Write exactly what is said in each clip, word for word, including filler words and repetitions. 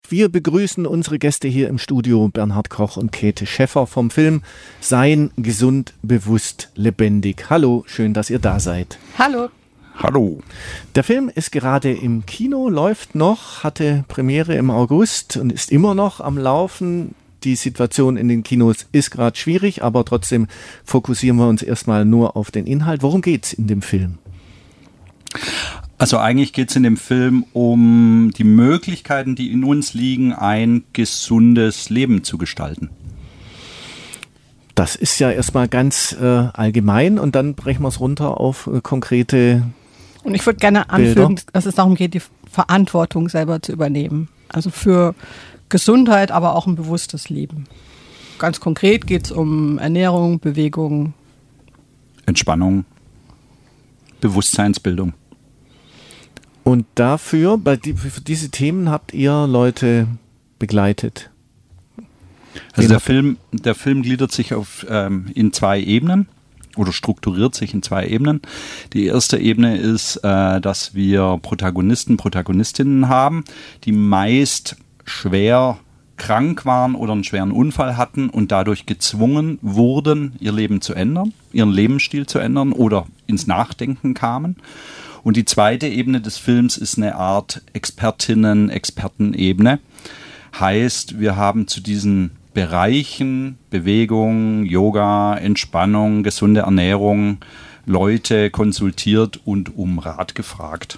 Wir begrüßen unsere Gäste hier im Studio, Bernhard Koch und Käthe Schäffer vom Film Sein, gesund, bewusst, lebendig. Hallo, schön, dass ihr da seid. Hallo. Hallo. Der Film ist gerade im Kino, läuft noch, hatte Premiere im August und ist immer noch am Laufen. Die Situation in den Kinos ist gerade schwierig, aber trotzdem fokussieren wir uns erstmal nur auf den Inhalt. Worum geht's in dem Film? Also eigentlich geht es in dem Film um die Möglichkeiten, die in uns liegen, ein gesundes Leben zu gestalten. Das ist ja erstmal ganz äh, allgemein und dann brechen wir es runter auf äh, konkrete Und ich würde gerne anfügen, Bilder. Dass es darum geht, die Verantwortung selber zu übernehmen. Also für Gesundheit, aber auch ein bewusstes Leben. Ganz konkret geht es um Ernährung, Bewegung, Entspannung, Bewusstseinsbildung. Und dafür, bei die, für diese Themen habt ihr Leute begleitet? Also der Film, der Film gliedert sich auf, ähm, in zwei Ebenen oder strukturiert sich in zwei Ebenen. Die erste Ebene ist, äh, dass wir Protagonisten, Protagonistinnen haben, die meist schwer krank waren oder einen schweren Unfall hatten und dadurch gezwungen wurden, ihr Leben zu ändern, ihren Lebensstil zu ändern oder ins Nachdenken kamen. Und die zweite Ebene des Films ist eine Art Expertinnen-, Expertenebene. Heißt, wir haben zu diesen Bereichen Bewegung, Yoga, Entspannung, gesunde Ernährung Leute konsultiert und um Rat gefragt.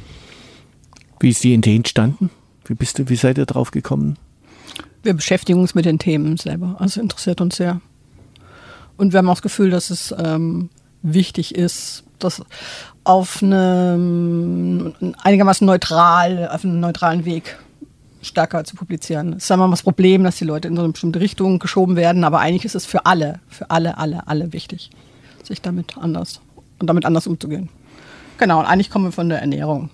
Wie ist die Idee entstanden? Wie bist du, wie seid ihr drauf gekommen? Wir beschäftigen uns mit den Themen selber. Also interessiert uns sehr. Und wir haben auch das Gefühl, dass es ähm, wichtig ist, das auf eine einigermaßen neutral, auf einem neutralen Weg stärker zu publizieren. Das ist immer das Problem, dass die Leute in so eine bestimmte Richtung geschoben werden, aber eigentlich ist es für alle, für alle, alle, alle wichtig, sich damit anders und damit anders umzugehen. Genau, und eigentlich kommen wir von der Ernährung.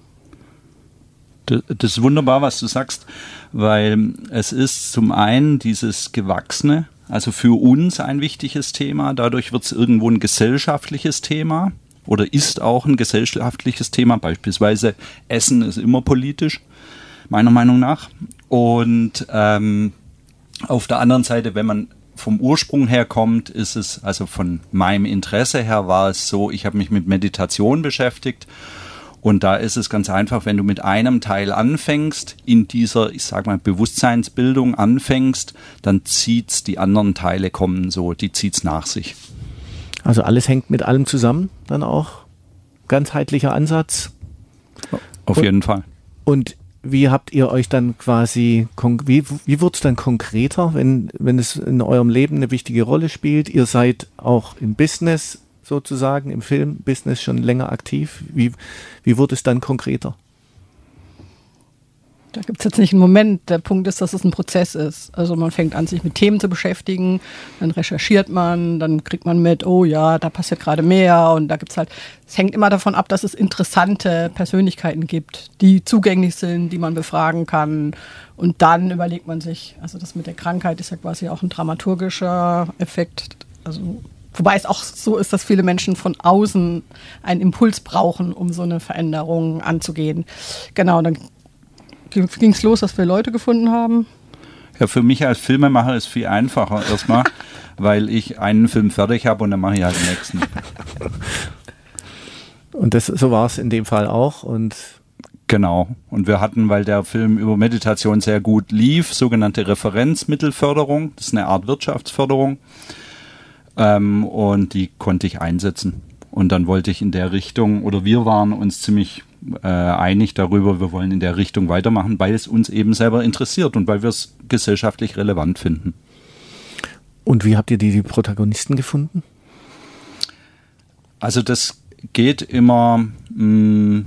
Das ist wunderbar, was du sagst, weil es ist zum einen dieses Gewachsene, also für uns ein wichtiges Thema, dadurch wird es irgendwo ein gesellschaftliches Thema oder ist auch ein gesellschaftliches Thema, beispielsweise Essen ist immer politisch, meiner Meinung nach. Und ähm, auf der anderen Seite, wenn man vom Ursprung her kommt, ist es, also von meinem Interesse her war es so, ich habe mich mit Meditation beschäftigt. Und da ist es ganz einfach, wenn du mit einem Teil anfängst, in dieser, ich sag mal, Bewusstseinsbildung anfängst, dann zieht's, die anderen Teile kommen so, die zieht's nach sich. Also alles hängt mit allem zusammen, dann auch? Ganzheitlicher Ansatz? Auf und, jeden Fall. Und wie habt ihr euch dann quasi, wie, wie wird es dann konkreter, wenn, wenn es in eurem Leben eine wichtige Rolle spielt? Ihr seid auch im Business sozusagen, im Filmbusiness schon länger aktiv. Wie, wie wurde es dann konkreter? Da gibt es jetzt nicht einen Moment. Der Punkt ist, dass es ein Prozess ist. Also man fängt an, sich mit Themen zu beschäftigen, dann recherchiert man, dann kriegt man mit, oh ja, da passiert gerade mehr und da gibt's halt, es hängt immer davon ab, dass es interessante Persönlichkeiten gibt, die zugänglich sind, die man befragen kann und dann überlegt man sich, also das mit der Krankheit ist ja quasi auch ein dramaturgischer Effekt, also wobei es auch so ist, dass viele Menschen von außen einen Impuls brauchen, um so eine Veränderung anzugehen. Genau, dann ging es los, dass wir Leute gefunden haben. Ja, für mich als Filmemacher ist es viel einfacher erstmal, weil ich einen Film fertig habe und dann mache ich halt den nächsten. Und das, so war es in dem Fall auch. Und genau. Und wir hatten, weil der Film über Meditation sehr gut lief, sogenannte Referenzmittelförderung. Das ist eine Art Wirtschaftsförderung. Ähm, und die konnte ich einsetzen. Und dann wollte ich in der Richtung, oder wir waren uns ziemlich äh, einig darüber, wir wollen in der Richtung weitermachen, weil es uns eben selber interessiert und weil wir es gesellschaftlich relevant finden. Und wie habt ihr die, die Protagonisten gefunden? Also das geht immer, mh,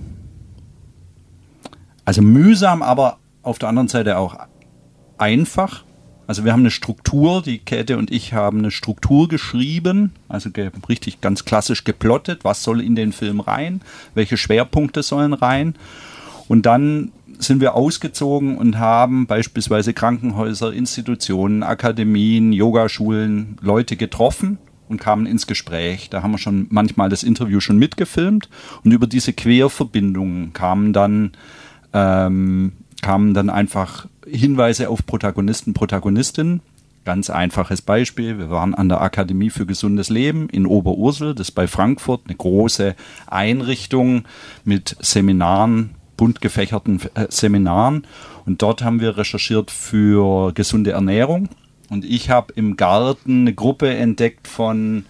also mühsam, aber auf der anderen Seite auch einfach. Also wir haben eine Struktur, die Käthe und ich haben eine Struktur geschrieben, also ge- richtig ganz klassisch geplottet, was soll in den Film rein, welche Schwerpunkte sollen rein. Und dann sind wir ausgezogen und haben beispielsweise Krankenhäuser, Institutionen, Akademien, Yogaschulen, Leute getroffen und kamen ins Gespräch. Da haben wir schon manchmal das Interview schon mitgefilmt und über diese Querverbindungen kamen dann ähm, kamen dann einfach Hinweise auf Protagonisten, Protagonistinnen. Ganz einfaches Beispiel, wir waren an der Akademie für gesundes Leben in Oberursel, das ist bei Frankfurt, eine große Einrichtung mit Seminaren, bunt gefächerten äh, Seminaren. Und dort haben wir recherchiert für gesunde Ernährung. Und ich habe im Garten eine Gruppe entdeckt von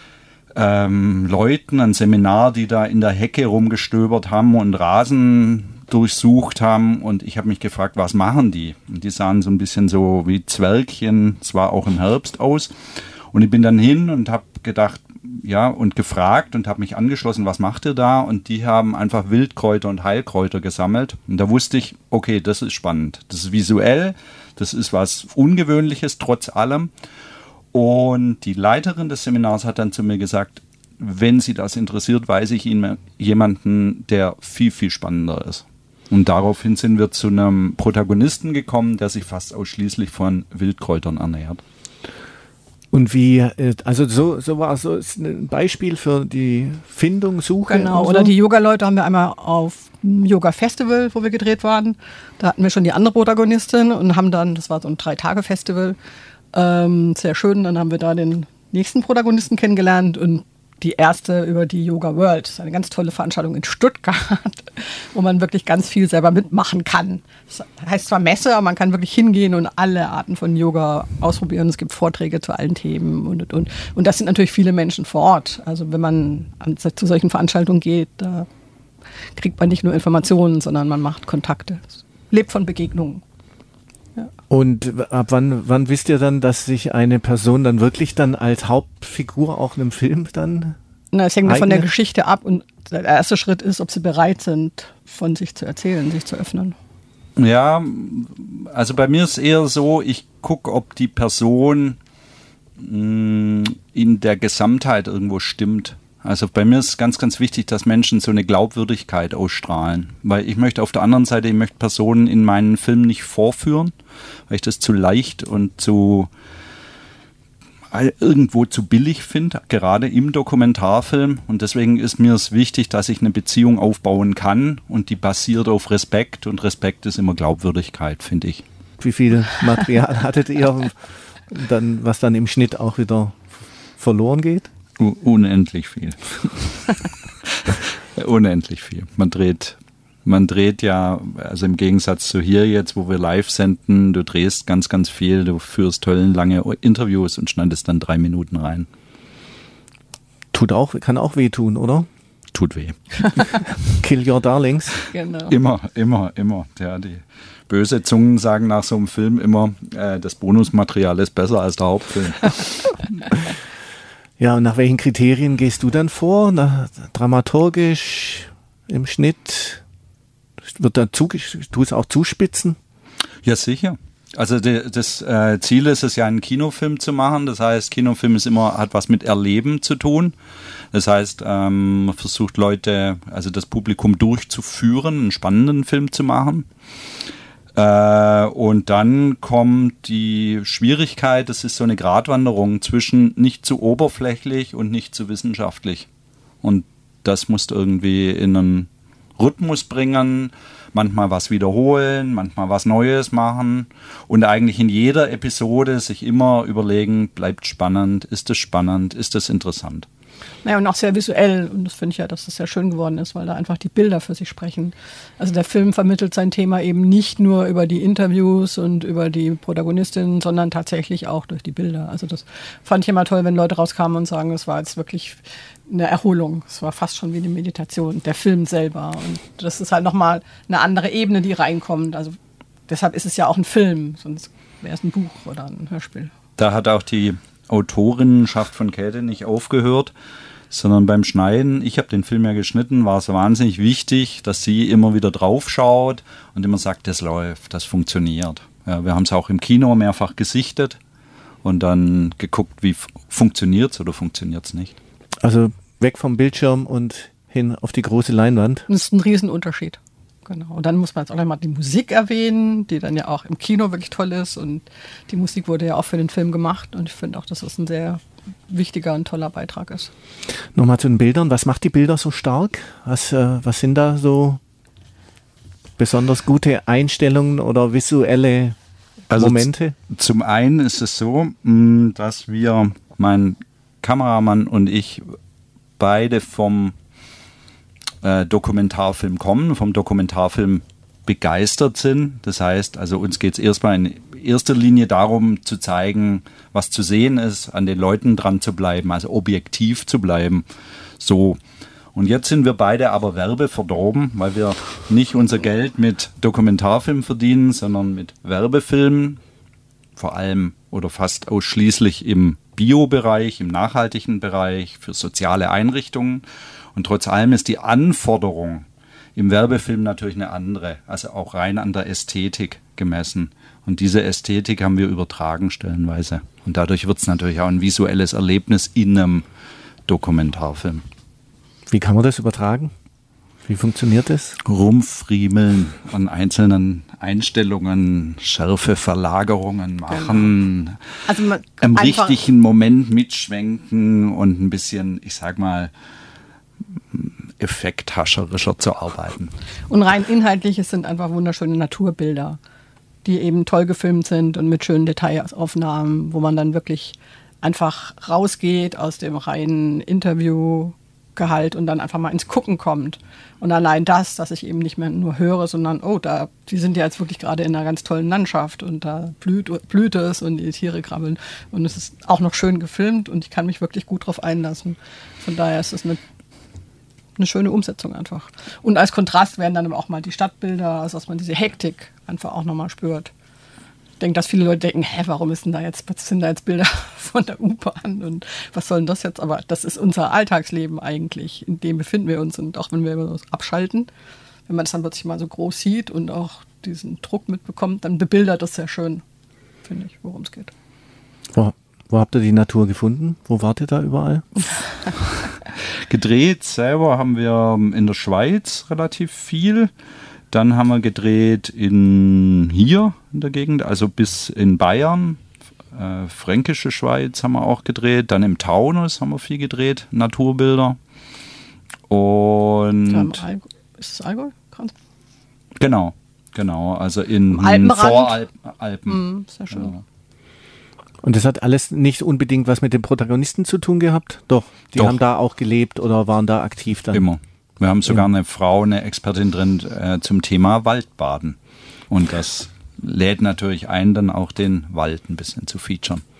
ähm, Leuten, ein Seminar, die da in der Hecke rumgestöbert haben und Rasen durchsucht haben. Und ich habe mich gefragt, was machen die? Und die sahen so ein bisschen so wie Zwergchen, zwar auch im Herbst aus. Und ich bin dann hin und habe gedacht, ja, und gefragt und habe mich angeschlossen, was macht ihr da? Und die haben einfach Wildkräuter und Heilkräuter gesammelt. Und da wusste ich, okay, das ist spannend. Das ist visuell, das ist was Ungewöhnliches trotz allem. Und die Leiterin des Seminars hat dann zu mir gesagt, wenn Sie das interessiert, weise ich Ihnen jemanden, der viel, viel spannender ist. Und daraufhin sind wir zu einem Protagonisten gekommen, der sich fast ausschließlich von Wildkräutern ernährt. Und wie, also so, so war so ist ein Beispiel für die Findung, Suche. Genau, so. Oder die Yoga-Leute haben wir einmal auf dem Yoga-Festival, wo wir gedreht waren. Da hatten wir schon die andere Protagonistin und haben dann, das war so ein Drei-Tage-Festival, ähm, sehr schön, dann haben wir da den nächsten Protagonisten kennengelernt und die erste über die Yoga World. Das ist eine ganz tolle Veranstaltung in Stuttgart, wo man wirklich ganz viel selber mitmachen kann. Das heißt zwar Messe, aber man kann wirklich hingehen und alle Arten von Yoga ausprobieren. Es gibt Vorträge zu allen Themen und, und, und. Und das sind natürlich viele Menschen vor Ort. Also wenn man an, zu solchen Veranstaltungen geht, da kriegt man nicht nur Informationen, sondern man macht Kontakte. Es lebt von Begegnungen. Ja. Und ab wann, wann wisst ihr dann, dass sich eine Person dann wirklich dann als Hauptfigur auch in einem Film dann Na, es hängt eignet? von der Geschichte ab und der erste Schritt ist, ob sie bereit sind, von sich zu erzählen, sich zu öffnen. Ja, also bei mir ist eher so, ich gucke, ob die Person mh, in der Gesamtheit irgendwo stimmt. Also bei mir ist ganz, ganz wichtig, dass Menschen so eine Glaubwürdigkeit ausstrahlen. Weil ich möchte auf der anderen Seite, ich möchte Personen in meinen Filmen nicht vorführen, weil ich das zu leicht und zu irgendwo zu billig finde, gerade im Dokumentarfilm. Und deswegen ist mir es wichtig, dass ich eine Beziehung aufbauen kann und die basiert auf Respekt. Und Respekt ist immer Glaubwürdigkeit, finde ich. Wie viel Material hattet ihr, dann, was dann im Schnitt auch wieder verloren geht? U- unendlich viel. Unendlich viel. Man dreht, man dreht ja, also im Gegensatz zu hier jetzt, wo wir live senden, du drehst ganz, ganz viel, du führst tolle lange Interviews und schneidest dann drei Minuten rein. Tut auch, kann auch wehtun, oder? Tut weh. Kill your darlings. Genau. Immer, immer, immer. Ja, die böse Zungen sagen nach so einem Film immer, äh, das Bonusmaterial ist besser als der Hauptfilm. Ja, und nach welchen Kriterien gehst du dann vor? Na, dramaturgisch, im Schnitt? Wird da zu, du es auch zuspitzen? Ja, sicher. Also de, das äh, Ziel ist es ja, einen Kinofilm zu machen. Das heißt, Kinofilm ist immer, hat was mit Erleben zu tun. Das heißt, ähm, man versucht Leute, also das Publikum durchzuführen, einen spannenden Film zu machen. Äh, und dann kommt die Schwierigkeit, das ist so eine Gratwanderung zwischen nicht zu oberflächlich und nicht zu wissenschaftlich. Und das musst du irgendwie in einen Rhythmus bringen, manchmal was wiederholen, manchmal was Neues machen und eigentlich in jeder Episode sich immer überlegen, bleibt spannend, ist es spannend, ist es interessant. Naja, und auch sehr visuell. Und das finde ich ja, dass das sehr schön geworden ist, weil da einfach die Bilder für sich sprechen. Also der Film vermittelt sein Thema eben nicht nur über die Interviews und über die Protagonistinnen, sondern tatsächlich auch durch die Bilder. Also das fand ich immer toll, wenn Leute rauskamen und sagen, das war jetzt wirklich eine Erholung. Es war fast schon wie eine Meditation, der Film selber. Und das ist halt nochmal eine andere Ebene, die reinkommt. Also deshalb ist es ja auch ein Film, sonst wäre es ein Buch oder ein Hörspiel. Da hat auch die Autorinnenschaft von Käthe nicht aufgehört, sondern beim Schneiden, ich habe den Film ja geschnitten, war es wahnsinnig wichtig, dass sie immer wieder drauf schaut und immer sagt, das läuft, das funktioniert. Ja, wir haben es auch im Kino mehrfach gesichtet und dann geguckt, wie f- funktioniert es oder funktioniert es nicht. Also weg vom Bildschirm und hin auf die große Leinwand. Das ist ein Riesenunterschied. Genau. Und dann muss man jetzt auch noch mal die Musik erwähnen, die dann ja auch im Kino wirklich toll ist. Und die Musik wurde ja auch für den Film gemacht. Und ich finde auch, dass das ein sehr wichtiger und toller Beitrag ist. Nochmal zu den Bildern. Was macht die Bilder so stark? Was, äh, was sind da so besonders gute Einstellungen oder visuelle also Momente? Z- zum einen ist es so, mh, dass wir, mein Kameramann und ich, beide vom äh, Dokumentarfilm kommen, vom Dokumentarfilm begeistert sind. Das heißt, also uns geht es erstmal in erster Linie darum, zu zeigen, was zu sehen ist, an den Leuten dran zu bleiben, also objektiv zu bleiben. So. Und jetzt sind wir beide aber werbeverdorben, weil wir nicht unser Geld mit Dokumentarfilm verdienen, sondern mit Werbefilmen, vor allem oder fast ausschließlich im Bio-Bereich, im nachhaltigen Bereich, für soziale Einrichtungen. Und trotz allem ist die Anforderung im Werbefilm natürlich eine andere, also auch rein an der Ästhetik gemessen. Und diese Ästhetik haben wir übertragen stellenweise. Und dadurch wird es natürlich auch ein visuelles Erlebnis in einem Dokumentarfilm. Wie kann man das übertragen? Wie funktioniert das? Rumfriemeln an einzelnen Einstellungen, Schärfe, Verlagerungen machen, genau. Also man, im richtigen Moment mitschwenken und ein bisschen, ich sag mal, effekthascherischer zu arbeiten. Und rein inhaltlich, es sind einfach wunderschöne Naturbilder, die eben toll gefilmt sind und mit schönen Detailaufnahmen, wo man dann wirklich einfach rausgeht aus dem reinen Interviewgehalt und dann einfach mal ins Gucken kommt. Und allein das, dass ich eben nicht mehr nur höre, sondern, oh, da, die sind ja jetzt wirklich gerade in einer ganz tollen Landschaft und da blüht, blüht es und die Tiere krabbeln. Und es ist auch noch schön gefilmt und ich kann mich wirklich gut drauf einlassen. Von daher ist es eine eine schöne Umsetzung einfach. Und als Kontrast werden dann aber auch mal die Stadtbilder, also dass man diese Hektik einfach auch nochmal spürt. Ich denke, dass viele Leute denken, hä, warum ist denn da jetzt, was sind da jetzt Bilder von der U-Bahn und was soll denn das jetzt? Aber das ist unser Alltagsleben eigentlich, in dem befinden wir uns. Und auch wenn wir uns abschalten, wenn man das dann plötzlich mal so groß sieht und auch diesen Druck mitbekommt, dann bebildert das sehr schön, finde ich, worum es geht. Wo, wo habt ihr die Natur gefunden? Wo wart ihr da überall? Gedreht selber haben wir in der Schweiz relativ viel. Dann haben wir gedreht in hier in der Gegend, also bis in Bayern. Äh, Fränkische Schweiz haben wir auch gedreht. Dann im Taunus haben wir viel gedreht, Naturbilder. Und ja, ist es Allgäu? Genau, genau. Also in Voralpen. Mm, sehr schön. Ja. Und das hat alles nicht unbedingt was mit den Protagonisten zu tun gehabt? Doch, die Doch. haben da auch gelebt oder waren da aktiv dann? Immer. Wir haben sogar eine Frau, eine Expertin drin äh, zum Thema Waldbaden. Und das lädt natürlich ein, dann auch den Wald ein bisschen zu featuren.